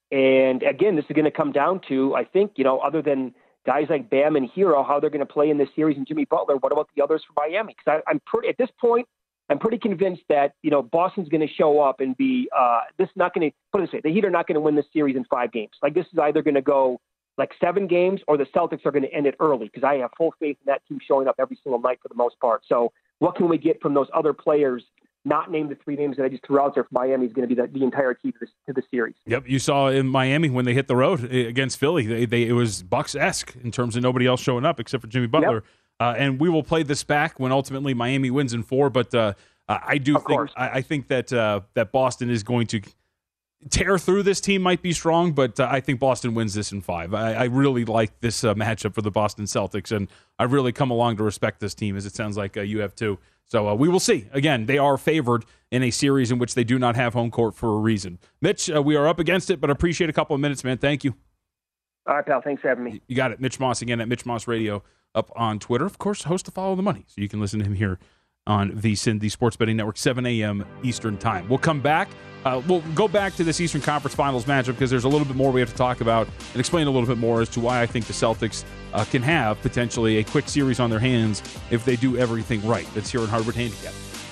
and again, this is going to come down to, I think, you know, other than guys like Bam and Hero, how they're going to play in this series, and Jimmy Butler. What about the others for Miami? Because I'm pretty at this point, I'm pretty convinced that, you know, Boston's going to show up and be. Uh, this is not going to put it this way. The Heat are not going to win this series in five games. Like this is either going to go like seven games, or the Celtics are going to end it early, because I have full faith in that team showing up every single night for the most part. So what can we get from those other players, not named the three names that I just threw out there for Miami, is going to be the, the entire key to, this, to the series. Yep, you saw in Miami when they hit the road against Philly, they, they it was Bucks-esque in terms of nobody else showing up except for Jimmy Butler. Yep. Uh, and we will play this back when ultimately Miami wins in four. But uh, I do of think I, I think that uh, that Boston is going to tear through this team. Might be strong, but uh, I think Boston wins this in five. I, I really like this uh, matchup for the Boston Celtics, and I really come along to respect this team, as it sounds like uh, you have too. So uh, we will see. Again, they are favored in a series in which they do not have home court for a reason. Mitch, uh, we are up against it, but I appreciate a couple of minutes, man. Thank you. All right, pal. Thanks for having me. You got it. Mitch Moss again at Mitch Moss Radio up on Twitter. Of course, host to Follow the Money, so you can listen to him here on VSiN, the Sports Betting Network, seven a.m. Eastern Time. We'll come back. Uh, we'll go back to this Eastern Conference Finals matchup because there's a little bit more we have to talk about and explain a little bit more as to why I think the Celtics uh, can have potentially a quick series on their hands if they do everything right. That's here in Hardwood Handicap.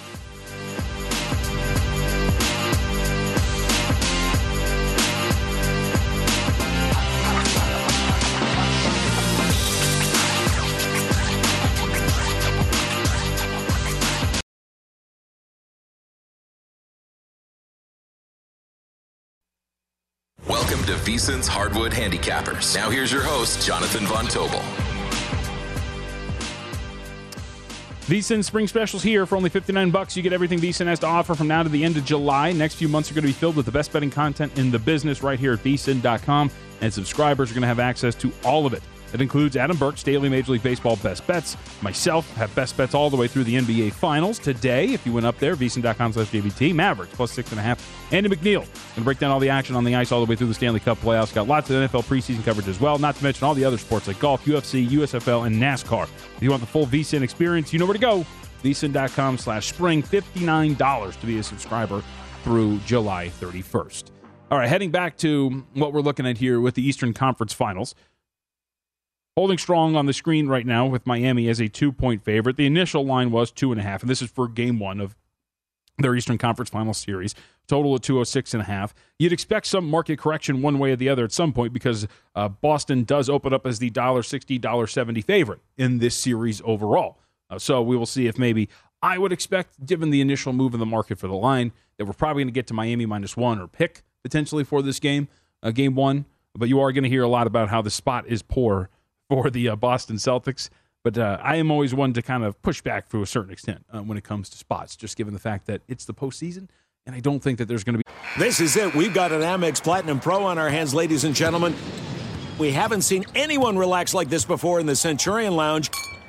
Welcome to VSiN's Hardwood Handicappers. Now here's your host, Jonathan Von Tobel. VSiN Spring Specials here for only fifty-nine bucks. You get everything VSiN has to offer from now to the end of July. Next few months are going to be filled with the best betting content in the business right here at V S I N dot com, and subscribers are going to have access to all of it. It includes Adam Burke's daily Major League Baseball best bets. Myself have best bets all the way through the N B A Finals. Today, if you went up there, V S I N dot com slash J V T, Mavericks plus six and a half. Andy McNeil going to break down all the action on the ice all the way through the Stanley Cup playoffs. Got lots of N F L preseason coverage as well, not to mention all the other sports like golf, U F C, U S F L, and NASCAR. If you want the full VSiN experience, you know where to go. V S I N dot com slash spring, fifty-nine dollars to be a subscriber through July thirty-first. All right, heading back to what we're looking at here with the Eastern Conference Finals. Holding strong on the screen right now with Miami as a two-point favorite. The initial line was two and a half, and this is for game one of their Eastern Conference Finals series. Total of two oh six and a half. You'd expect some market correction one way or the other at some point because uh, Boston does open up as the one dollar sixty, one dollar seventy favorite in this series overall. Uh, so we will see if maybe I would expect, given the initial move in the market for the line, that we're probably going to get to Miami minus one or pick potentially for this game, uh, game one. But you are going to hear a lot about how the spot is poor for the uh, Boston Celtics. But uh, I am always one to kind of push back to a certain extent uh, when it comes to spots, just given the fact that it's the postseason, and I don't think that there's going to be... This is it. We've got an Amex Platinum Pro on our hands, ladies and gentlemen. We haven't seen anyone relax like this before in the Centurion Lounge.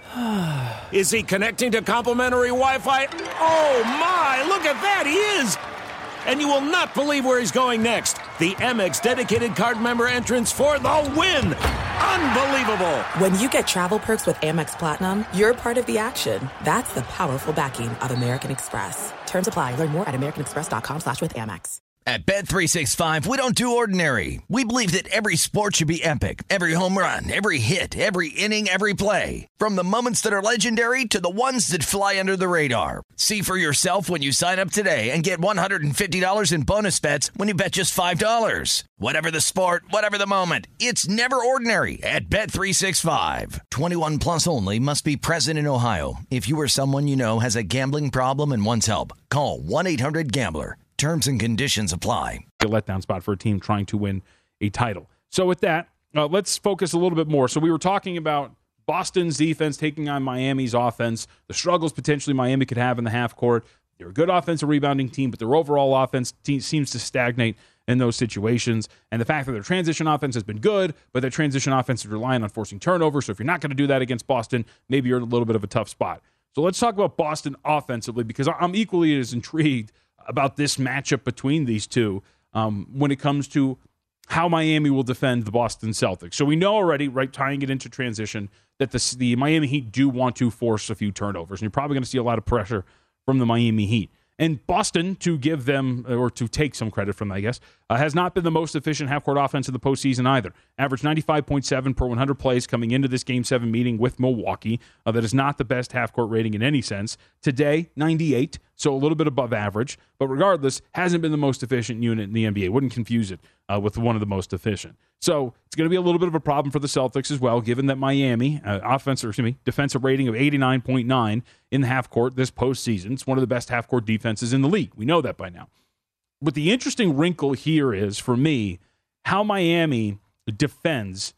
Is he connecting to complimentary Wi-Fi? Oh, my! Look at that! He is! And you will not believe where he's going next. The Amex dedicated card member entrance for the win. Unbelievable. When you get travel perks with Amex Platinum, you're part of the action. That's the powerful backing of American Express. Terms apply. Learn more at americanexpress.com slash with Amex. At Bet three sixty-five, we don't do ordinary. We believe that every sport should be epic. Every home run, every hit, every inning, every play. From the moments that are legendary to the ones that fly under the radar. See for yourself when you sign up today and get one hundred fifty dollars in bonus bets when you bet just five dollars. Whatever the sport, whatever the moment, it's never ordinary at Bet three sixty-five. twenty-one plus only. Must be present in Ohio. If you or someone you know has a gambling problem and wants help, call one eight hundred gambler. Terms and conditions apply. A letdown spot for a team trying to win a title. So with that, uh, let's focus a little bit more. So we were talking about Boston's defense taking on Miami's offense, the struggles potentially Miami could have in the half court. They're a good offensive rebounding team, but their overall offense te- seems to stagnate in those situations. And the fact that their transition offense has been good, but their transition offense is relying on forcing turnovers. So if you're not going to do that against Boston, maybe you're in a little bit of a tough spot. So let's talk about Boston offensively, because I'm equally as intrigued about this matchup between these two um, when it comes to how Miami will defend the Boston Celtics. So we know already, right, tying it into transition, that the, the Miami Heat do want to force a few turnovers, and you're probably going to see a lot of pressure from the Miami Heat. And Boston, to give them, or to take some credit from them, I guess, uh, has not been the most efficient half-court offense in the postseason either. Averaged ninety-five point seven per one hundred plays coming into this Game seven meeting with Milwaukee. Uh, that is not the best half-court rating in any sense. Today, ninety-eight, so a little bit above average. But regardless, hasn't been the most efficient unit in the N B A. Wouldn't confuse it uh, with one of the most efficient. So it's going to be a little bit of a problem for the Celtics as well, given that Miami, uh, offense, or excuse me, defensive rating of eighty-nine point nine in the half-court this postseason. It's one of the best half-court defenses in the league. We know that by now. But the interesting wrinkle here is, for me, how Miami defends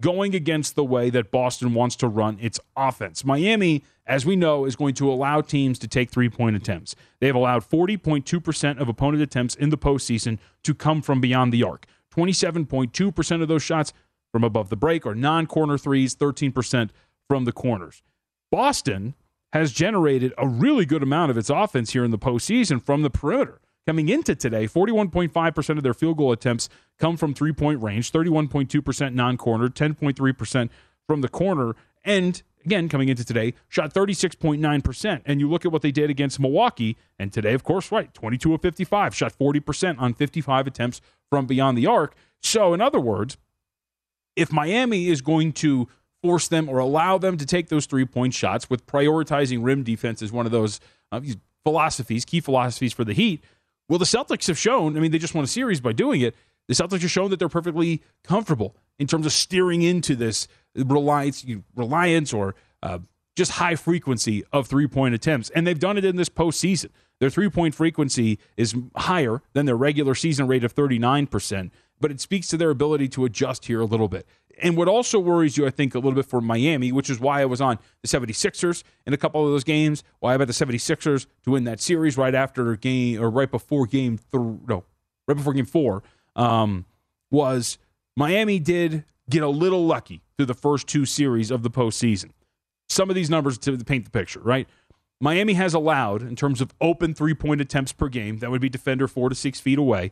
going against the way that Boston wants to run its offense. Miami, as we know, is going to allow teams to take three-point attempts. They have allowed forty point two percent of opponent attempts in the postseason to come from beyond the arc. twenty-seven point two percent of those shots from above the break are non-corner threes, thirteen percent from the corners. Boston has generated a really good amount of its offense here in the postseason from the perimeter. Coming into today, forty-one point five percent of their field goal attempts come from three-point range, thirty-one point two percent non-corner, ten point three percent from the corner, and again, coming into today, shot thirty-six point nine percent. And you look at what they did against Milwaukee, and today, of course, right, twenty-two of fifty-five, shot forty percent on fifty-five attempts from beyond the arc. So, in other words, if Miami is going to force them or allow them to take those three-point shots, with prioritizing rim defense as one of those uh, philosophies, key philosophies for the Heat, well, the Celtics have shown, I mean, they just won a series by doing it. The Celtics have shown that they're perfectly comfortable in terms of steering into this reliance, reliance or uh, just high frequency of three-point attempts. And they've done it in this postseason. Their three-point frequency is higher than their regular season rate of thirty-nine percent, but it speaks to their ability to adjust here a little bit. And what also worries you, I think, a little bit for Miami, which is why I was on the seventy-sixers in a couple of those games, why I bet the seventy-sixers to win that series right after game, or right before game three, no, right before game four, um, was Miami did get a little lucky through the first two series of the postseason. Some of these numbers to paint the picture, right? Miami has allowed, in terms of open three-point attempts per game, that would be defender four to six feet away,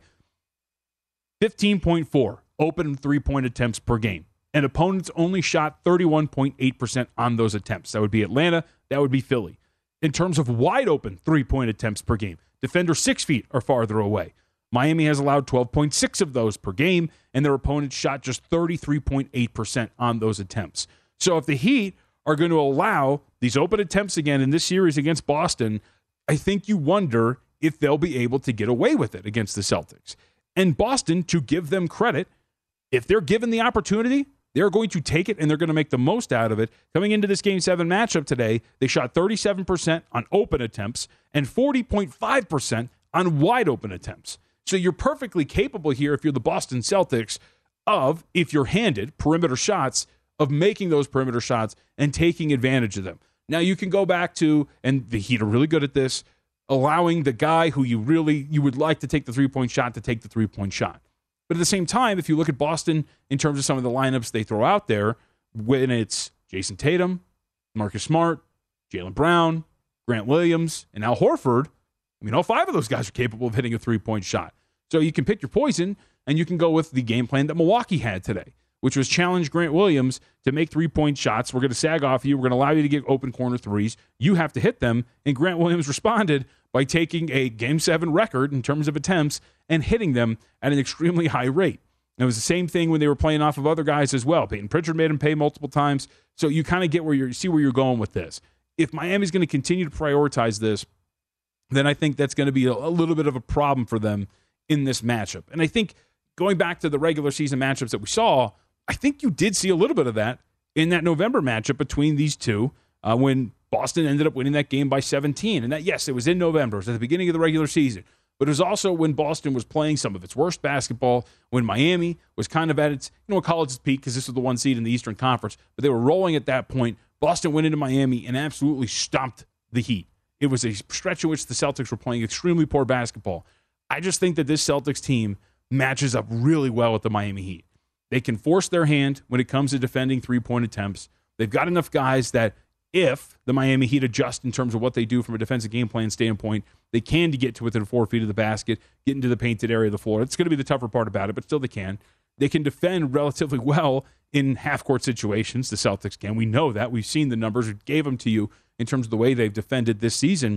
fifteen point four open three-point attempts per game. And opponents only shot thirty-one point eight percent on those attempts. That would be Atlanta. That would be Philly. In terms of wide open three-point attempts per game, defender six feet or farther away. Miami has allowed twelve point six of those per game, and their opponents shot just thirty-three point eight percent on those attempts. So if the Heat are going to allow these open attempts again in this series against Boston, I think you wonder if they'll be able to get away with it against the Celtics. And Boston, to give them credit, if they're given the opportunity, they're going to take it, and they're going to make the most out of it. Coming into this Game seven matchup today, they shot thirty-seven percent on open attempts and forty point five percent on wide open attempts. So you're perfectly capable here, if you're the Boston Celtics, of, if you're handed perimeter shots, of making those perimeter shots and taking advantage of them. Now, you can go back to, and the Heat are really good at this, allowing the guy who you really, you would like to take the three-point shot to take the three-point shot. But at the same time, if you look at Boston in terms of some of the lineups they throw out there, when it's Jason Tatum, Marcus Smart, Jaylen Brown, Grant Williams, and Al Horford, I mean, all five of those guys are capable of hitting a three-point shot. So you can pick your poison, and you can go with the game plan that Milwaukee had today, which was challenge Grant Williams to make three-point shots. We're going to sag off you. We're going to allow you to get open corner threes. You have to hit them. And Grant Williams responded by taking a Game seven record in terms of attempts and hitting them at an extremely high rate. And it was the same thing when they were playing off of other guys as well. Peyton Pritchard made him pay multiple times. So you kind of get where you're, you see where you're going with this. If Miami's going to continue to prioritize this, then I think that's going to be a, a little bit of a problem for them in this matchup. And I think going back to the regular season matchups that we saw, I think you did see a little bit of that in that November matchup between these two uh, when Boston ended up winning that game by seventeen. And that, yes, it was in November. It was at the beginning of the regular season. But it was also when Boston was playing some of its worst basketball, when Miami was kind of at its, you know, college's peak, because this was the one seed in the Eastern Conference. But they were rolling at that point. Boston went into Miami and absolutely stomped the Heat. It was a stretch in which the Celtics were playing extremely poor basketball. I just think that this Celtics team matches up really well with the Miami Heat. They can force their hand when it comes to defending three-point attempts. They've got enough guys that if the Miami Heat adjust in terms of what they do from a defensive game plan standpoint, they can to get to within four feet of the basket, get into the painted area of the floor. It's going to be the tougher part about it, but still they can. They can defend relatively well in half-court situations. The Celtics can. We know that. We've seen the numbers. We gave them to you in terms of the way they've defended this season.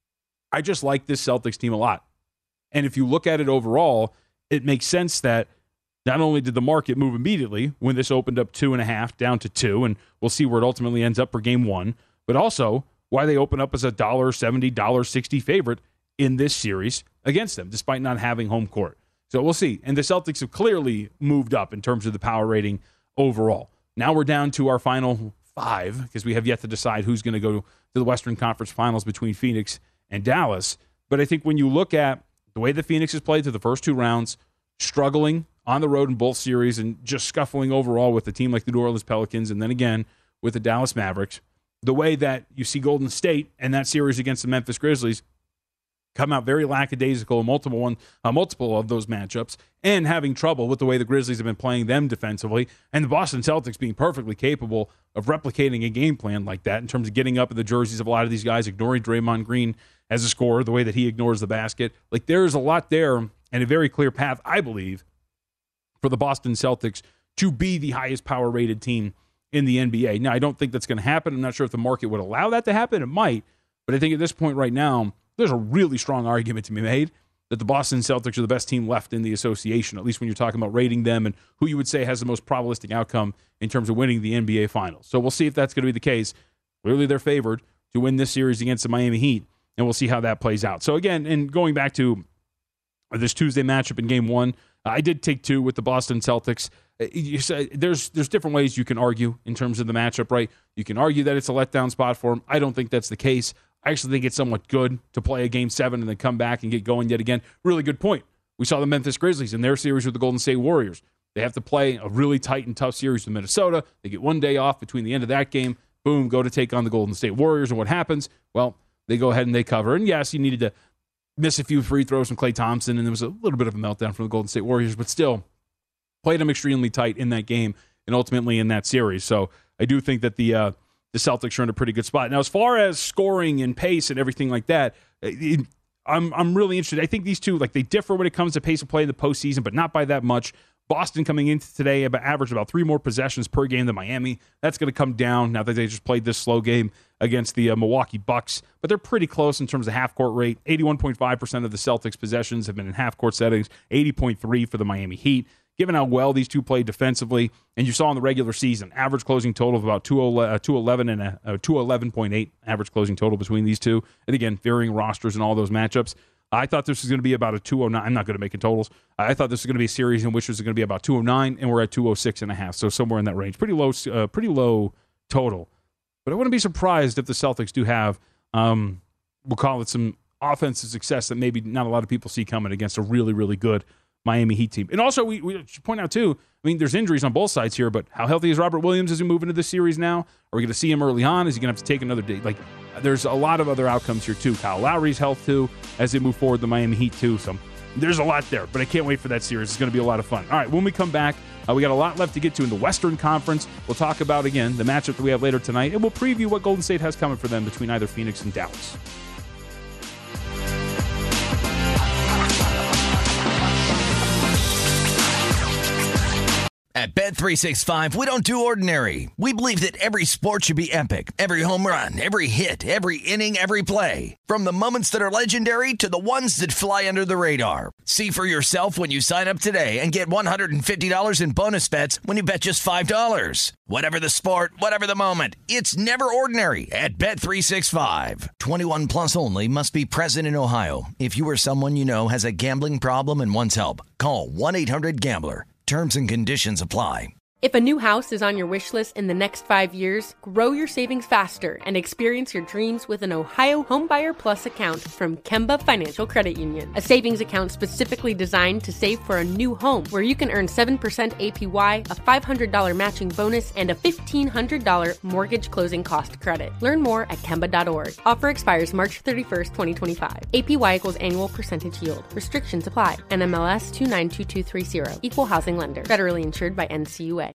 I just like this Celtics team a lot. And if you look at it overall, it makes sense that not only did the market move immediately when this opened up two and a half down to two, and we'll see where it ultimately ends up for game one, but also why they open up as a one dollar seventy, one dollar sixty favorite in this series against them, despite not having home court. So we'll see. And the Celtics have clearly moved up in terms of the power rating overall. Now we're down to our final five, because we have yet to decide who's going to go to the Western Conference Finals between Phoenix and Dallas. But I think when you look at the way the Phoenix has played through the first two rounds, struggling on the road in both series and just scuffling overall with a team like the New Orleans Pelicans and then again with the Dallas Mavericks, the way that you see Golden State and that series against the Memphis Grizzlies come out very lackadaisical in multiple, one, uh, multiple of those matchups and having trouble with the way the Grizzlies have been playing them defensively, and the Boston Celtics being perfectly capable of replicating a game plan like that in terms of getting up in the jerseys of a lot of these guys, ignoring Draymond Green as a scorer, the way that he ignores the basket. Like, there's a lot there and a very clear path, I believe, for the Boston Celtics to be the highest power-rated team in the N B A. Now, I don't think that's going to happen. I'm not sure if the market would allow that to happen. It might. But I think at this point right now, there's a really strong argument to be made that the Boston Celtics are the best team left in the association, at least when you're talking about rating them and who you would say has the most probabilistic outcome in terms of winning the N B A Finals. So we'll see if that's going to be the case. Clearly, they're favored to win this series against the Miami Heat, and we'll see how that plays out. So again, and going back to this Tuesday matchup in Game One, I did take two with the Boston Celtics. You say there's there's different ways you can argue in terms of the matchup, right? You can argue that it's a letdown spot for them. I don't think that's the case. I actually think it's somewhat good to play a Game seven and then come back and get going yet again. Really good point. We saw the Memphis Grizzlies in their series with the Golden State Warriors. They have to play a really tight and tough series with Minnesota. They get one day off between the end of that game. Boom, go to take on the Golden State Warriors. And what happens? Well, they go ahead and they cover. And yes, you needed to miss a few free throws from Klay Thompson, and there was a little bit of a meltdown from the Golden State Warriors, but still played them extremely tight in that game and ultimately in that series. So I do think that the uh, the Celtics are in a pretty good spot. Now, as far as scoring and pace and everything like that, it, I'm I'm really interested. I think these two, like, they differ when it comes to pace of play in the postseason, but not by that much. Boston coming into today about averaged about three more possessions per game than Miami. That's going to come down now that they just played this slow game against the uh, Milwaukee Bucks. But they're pretty close in terms of half-court rate. eighty-one point five percent of the Celtics' possessions have been in half-court settings, eighty point three for the Miami Heat. Given how well these two played defensively, and you saw in the regular season, average closing total of about two eleven and a uh, two eleven point eight average closing total between these two. And again, varying rosters in all those matchups. I thought this was going to be about a two oh nine. I'm not good at making totals. I thought this was going to be a series in which it was going to be about two oh nine, and we're at two oh six and a half, so somewhere in that range. Pretty low, uh, pretty low total. But I wouldn't be surprised if the Celtics do have, um, we'll call it some offensive success that maybe not a lot of people see coming against a really, really good Miami Heat team. And also, we, we should point out, too, I mean, there's injuries on both sides here, but how healthy is Robert Williams as we move into this series now? Are we going to see him early on? Is he going to have to take another day? Like, there's a lot of other outcomes here, too. Kyle Lowry's health, too, as they move forward, the Miami Heat, too. So there's a lot there, but I can't wait for that series. It's going to be a lot of fun. All right, when we come back, uh, we got a lot left to get to in the Western Conference. We'll talk about, again, the matchup that we have later tonight, and we'll preview what Golden State has coming for them between either Phoenix and Dallas. At Bet three sixty-five, we don't do ordinary. We believe that every sport should be epic. Every home run, every hit, every inning, every play. From the moments that are legendary to the ones that fly under the radar. See for yourself when you sign up today and get one hundred fifty dollars in bonus bets when you bet just five dollars. Whatever the sport, whatever the moment, it's never ordinary at Bet three sixty-five. twenty-one plus only. Must be present in Ohio. If you or someone you know has a gambling problem and wants help, call one eight hundred gambler. Terms and conditions apply. If a new house is on your wish list in the next five years, grow your savings faster and experience your dreams with an Ohio Homebuyer Plus account from Kemba Financial Credit Union. A savings account specifically designed to save for a new home, where you can earn seven percent A P Y, a five hundred dollars matching bonus, and a fifteen hundred dollars mortgage closing cost credit. Learn more at Kemba dot org. Offer expires March thirty-first, twenty twenty-five. A P Y equals annual percentage yield. Restrictions apply. N M L S two nine two two three zero. Equal housing lender. Federally insured by N C U A.